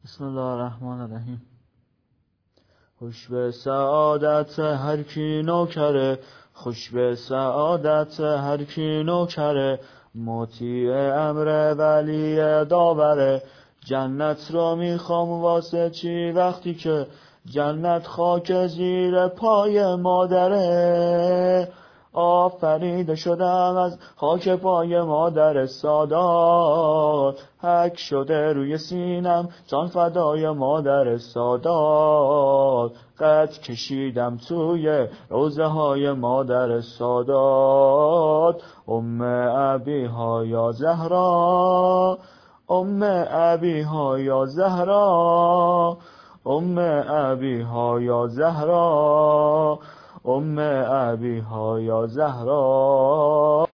بسم الله الرحمن الرحیم. خوش به سعادت هر کی نوکره، خوش به سعادت هر کی نوکره، مطیع امر ولی داوره. جنت رو میخوام واسه چی وقتی که جنت خاک زیر پای مادره. آفریده شدم از خاک پای مادر سادات، حک شده روی سینم جان فدای مادر سادات. قد کشیدم توی روزه های مادر سادات. ام ابی ها یا زهرا، ام ابی ها یا زهرا، ام ابی ها یا زهرا، ام ابی ها یا زهرا.